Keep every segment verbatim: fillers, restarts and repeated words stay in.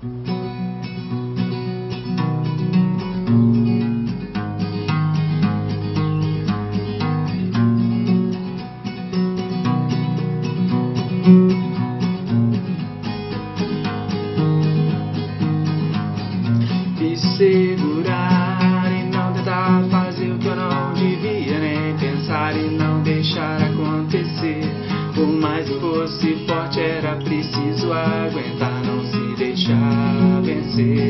Me segurar e não tentar fazer o que eu não devia, nem pensar e não deixar acontecer. Por mais que fosse forte, era preciso aguentar, não se deixar vencer.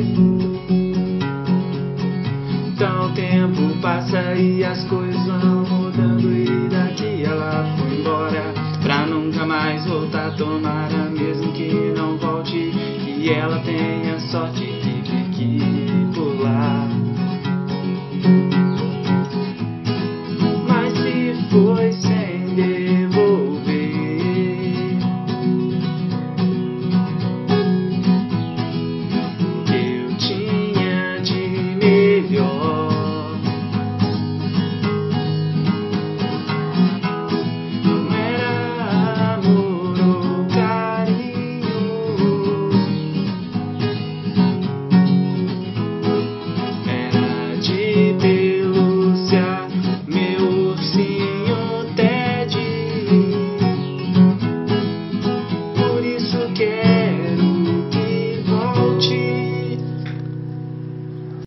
Então o tempo passa e as coisas vão mudando, e daqui ela foi embora pra nunca mais voltar. Tomara mesmo que não volte, que ela tenha sorte que fique.